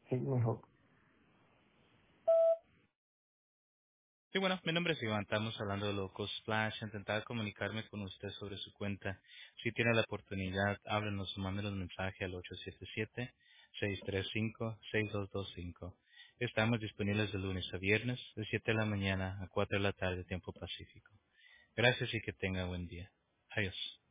Sí, mejor. Sí, bueno, mi nombre es Iván, estamos hablando de Loco Splash, intentar comunicarme con usted sobre su cuenta. Si tiene la oportunidad, háblenos o mándenos un mensaje al 877-635-6225. Estamos disponibles de lunes a viernes, de 7 de la mañana a 4 de la tarde, tiempo pacífico. Gracias y que tenga buen día. Adiós.